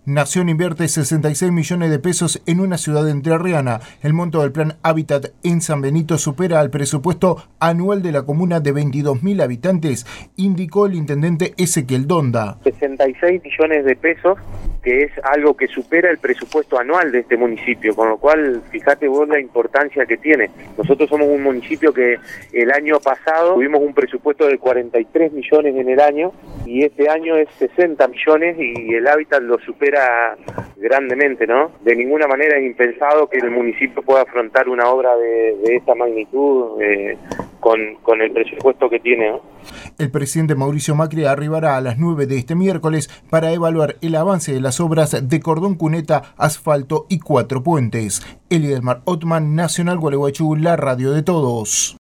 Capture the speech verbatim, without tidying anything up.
Nación invierte sesenta y seis millones de pesos en una ciudad entrerriana. El monto del plan Hábitat en San Benito supera al presupuesto anual de la comuna de veintidós mil habitantes, indicó el intendente Ezequiel Donda. sesenta y seis millones de pesos, que es algo que supera el presupuesto anual de este municipio, con lo cual fíjate vos la importancia que tiene. Nosotros somos un municipio que el año pasado tuvimos un presupuesto de cuarenta y tres millones en el año y este año es sesenta millones y el Hábitat lo supera grandemente, ¿no? De ninguna manera es impensado que el municipio pueda afrontar una obra de, de esta magnitud eh, con, con el presupuesto que tiene, ¿no? El presidente Mauricio Macri arribará a las nueve de este miércoles para evaluar el avance de las obras de cordón cuneta, asfalto y cuatro puentes. Elidelmar Otman, Nacional Gualeguaychú, la radio de todos.